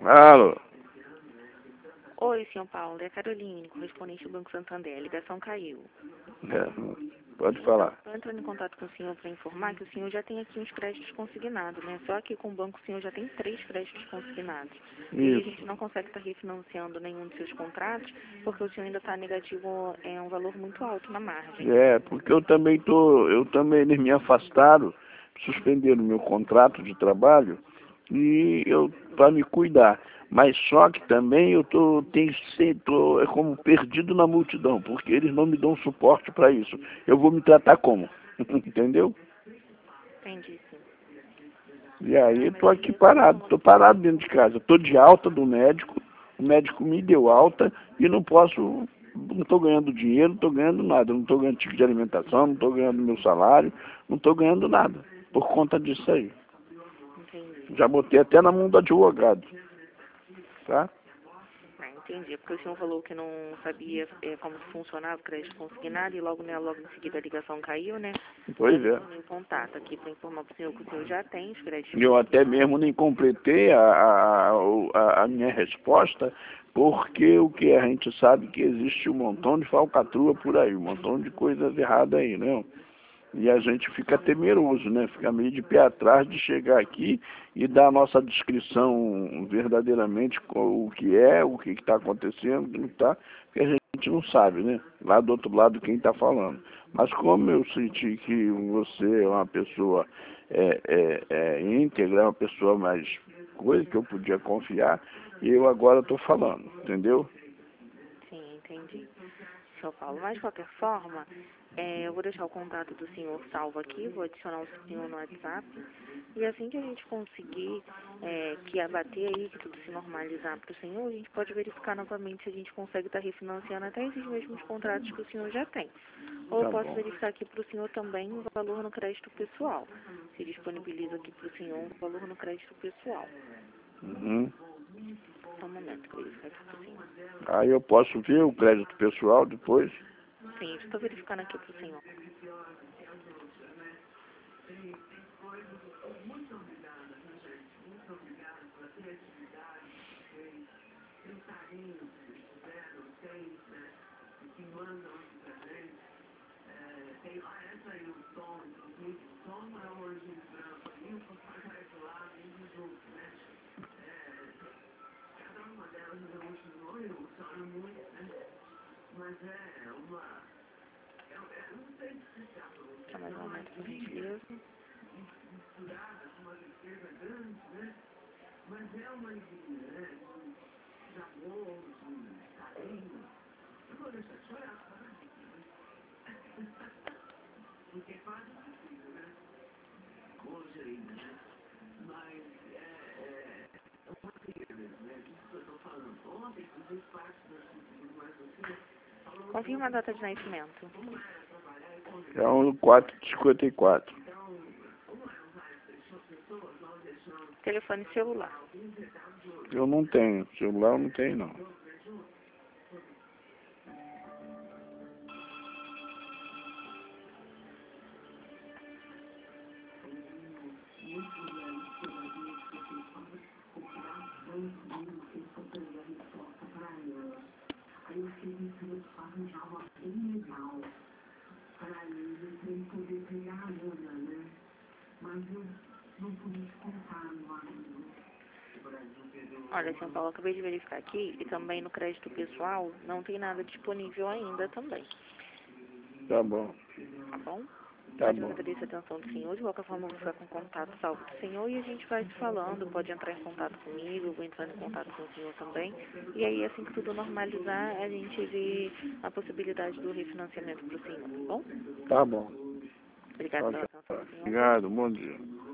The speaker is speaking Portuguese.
Alô? Oi, senhor Paulo, é a Caroline, correspondente do Banco Santander. A ligação caiu. Pode falar. Estou entrando em contato com o senhor para informar que o senhor já tem aqui uns créditos consignados, né? Só que com o banco o senhor já tem 3 créditos consignados. E a Isso. gente não consegue estar refinanciando nenhum dos seus contratos porque o senhor ainda está negativo um valor muito alto na margem. Porque eles me afastaram, suspenderam meu contrato de trabalho e eu para me cuidar. Mas só que também é como perdido na multidão, porque eles não me dão suporte para isso. Eu vou me tratar como? Entendeu? Entendi, sim. E aí estou aqui parado, estou parado dentro de casa. Estou de alta do médico, o médico me deu alta e não estou ganhando dinheiro, não estou ganhando nada, não estou ganhando ticket de alimentação, não estou ganhando meu salário, não estou ganhando nada, por conta disso aí. Entendi. Já botei até na mão do advogado, tá? Entendi, porque o senhor falou que não sabia como que funcionava o crédito consignado e logo em seguida a ligação caiu, né? Pois é. Em contato aqui para informar para o senhor que o senhor já tem os créditos. Eu até mesmo nem completei a minha resposta, porque o que a gente sabe que existe um montão de falcatrua por aí, um montão de coisas erradas aí, né? E a gente fica temeroso, né? Fica meio de pé atrás de chegar aqui e dar a nossa descrição verdadeiramente com o que é, o que está acontecendo, o que não está, porque a gente não sabe, né? Lá do outro lado quem está falando. Mas como eu senti que você é uma pessoa íntegra, é uma pessoa mais coisa que eu podia confiar, eu agora estou falando, entendeu? Sim, entendi. Senhor Paulo, mas de qualquer forma, eu vou deixar o contato do senhor salvo aqui, vou adicionar o senhor no WhatsApp. E assim que a gente conseguir que abater aí, que tudo se normalizar para o senhor, a gente pode verificar novamente se a gente consegue estar refinanciando até esses mesmos contratos que o senhor já tem. Ou eu Tá posso bom. verificar aqui para o senhor também o valor no crédito pessoal. Se disponibiliza aqui para o senhor um valor no crédito pessoal. Uhum. Só um momento que eu verifico aqui para o senhor. Aí eu posso ver o crédito pessoal depois? Sim, estou verificando aqui para o senhor. Só mais um momento, por gentileza. Confirma a data de nascimento. É um 4,54. Telefone celular. Eu não tenho. Celular eu não tenho, não. Olha, São Paulo, acabei de verificar aqui e também no crédito pessoal não tem nada disponível ainda também. Tá bom. Tá bom? Tá Mas eu bom. agradeço a atenção do senhor. De qualquer forma, eu vou ficar com o contato salvo do senhor e a gente vai se falando. Pode entrar em contato comigo, eu vou entrando em contato com o senhor também. E aí, assim que tudo normalizar, a gente vê a possibilidade do refinanciamento para o senhor, tá bom? Tá bom. Obrigada Tchau, pela tchau. atenção do senhor. Obrigado. Bom dia.